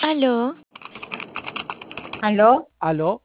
Aló, ¿Aló? Aló,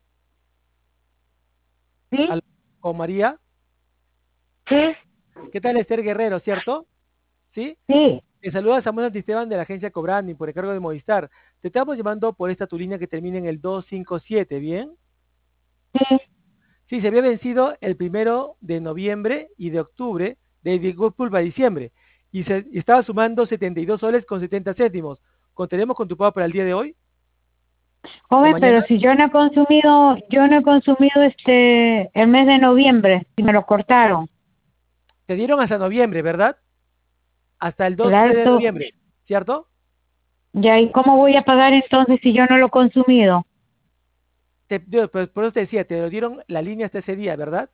¿Sí? aló, con María. ¿Sí? ¿Qué tal, Esther Guerrero, cierto? ¿Sí? Sí. Te saluda Samuel Santisteban de la agencia Cobrani por encargo de Movistar. Te estamos llamando por esta tu línea que termina en el 257, ¿bien? Sí. Sí, se había vencido el 1 de noviembre y de octubre, disculpa, diciembre, y estaba sumando 72 soles con 70 céntimos. ¿Contaremos con tu pago para el día de hoy o Joven, pero mañana? si yo no he consumido el mes de noviembre, y me lo cortaron. Te dieron hasta noviembre, ¿verdad? Hasta el 12 de Claro. noviembre, ¿cierto? Ya, ¿y cómo voy a pagar entonces si yo no lo he consumido? Pues, por eso te decía, te lo dieron la línea hasta ese día, ¿verdad?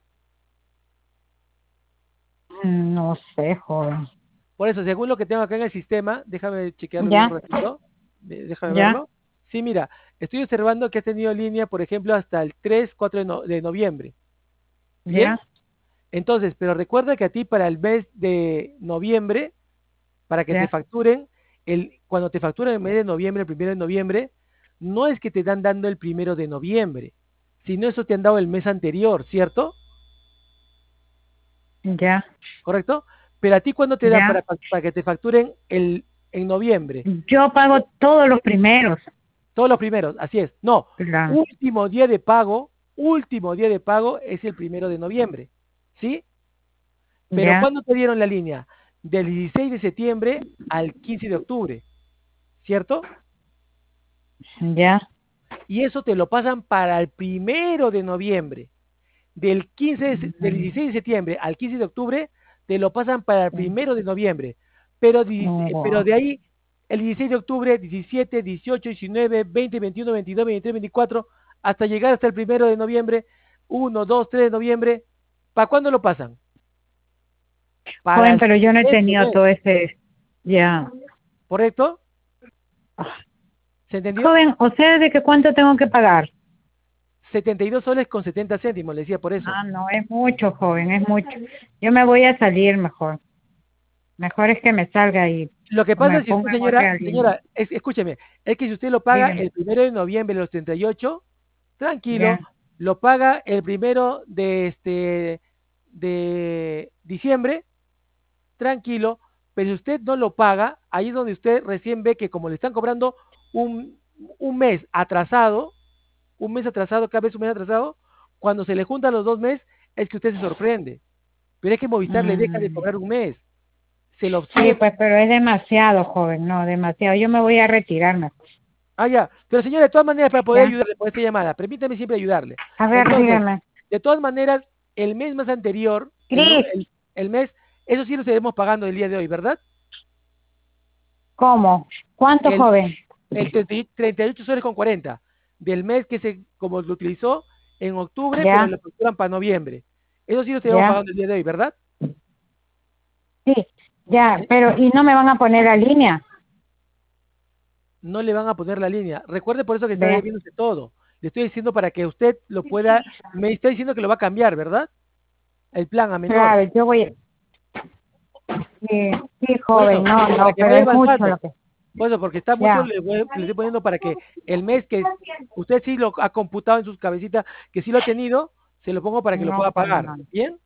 No sé, joven. Por eso, según lo que tengo acá en el sistema, déjame chequearlo bien un Ya, ratito, déjame ya, verlo. Sí, mira, estoy observando que has tenido línea, por ejemplo, hasta el 3, 4 de noviembre. ¿Bien? ya, Entonces, pero recuerda que a ti para el mes de noviembre, para que te ya. facturen, cuando te facturan el mes de noviembre, el 1 de noviembre, no es que te dan dando el 1 de noviembre, sino eso te han dado el mes anterior, ¿cierto? Ya, ¿Correcto? Pero a ti, ¿cuándo te dan ya. para que te facturen en noviembre? Yo pago todos los primeros. Todos los primeros, así es. No, Claro. último día de pago es el 1 de noviembre, ¿sí? Pero Ya, ¿cuándo te dieron la línea? Del 16 de septiembre al 15 de octubre, ¿cierto? ya. Y eso te lo pasan para el 1 de noviembre. Del 16 de septiembre al 15 de octubre, te lo pasan para el 1 de noviembre. Pero Oh, de ahí, el 16 de octubre, 17, 18, 19, 20, 21, 22, 23, 24, hasta llegar hasta el 1 de noviembre, 1, 2, 3 de noviembre. ¿Para cuándo lo pasan? Para joven, el pero yo no he siguiente tenido mes, todo ese. Ya. ¿correcto? ¿Se entendió? Joven, o sea, ¿de que cuánto tengo que pagar? 72 soles con 70 céntimos, le decía por eso. Ah, no, es mucho, joven, es mucho. Yo me voy a salir mejor. Mejor es que me salga y Lo que pasa me es si usted, ponga en otra línea. señora, escúcheme, es que si usted lo paga Dígame. el 1 de noviembre de los 38, tranquilo, Ya. lo paga el primero de diciembre, tranquilo, pero si usted no lo paga, ahí es donde usted recién ve que como le están cobrando un, un mes atrasado, cada vez un mes atrasado, cuando se le juntan los 2 meses, es que usted se sorprende. Pero es que Movistar le deja de Mm, cobrar un mes, se lo sí, sigue. pues, pero es demasiado, joven, no, demasiado. Yo me voy a retirarme. Ah, ya. Pero señora, de todas maneras, para poder Ya. ayudarle por esta llamada, permítame siempre ayudarle. A ver, Entonces, dígame. de todas maneras, el mes más anterior, Cris, el mes, eso sí lo seguiremos pagando el día de hoy, ¿verdad? ¿cómo? ¿Cuánto, El, joven? el 38 soles con 40 del mes como lo utilizó en octubre, pero Ya, lo facturan para noviembre. Eso sí lo seguimos ya. pagando el día de hoy, ¿verdad? Sí, ya, Sí. pero ¿y no me van a poner la línea? No le van a poner la línea. Recuerde por eso que está Ve. debiéndose todo. Le estoy diciendo para que usted lo pueda, me está diciendo que lo va a cambiar, ¿verdad? El plan a menor. Claro, yo voy. Sí, sí, Por joven, eso, no, para no, que pero vaya es mucho avanzando. lo que. Por eso, porque está mucho, Ya. le estoy poniendo para que el mes que usted sí lo ha computado en sus cabecitas, que sí lo ha tenido, se lo pongo para que lo No, pueda joven, pagar. no. ¿Bien?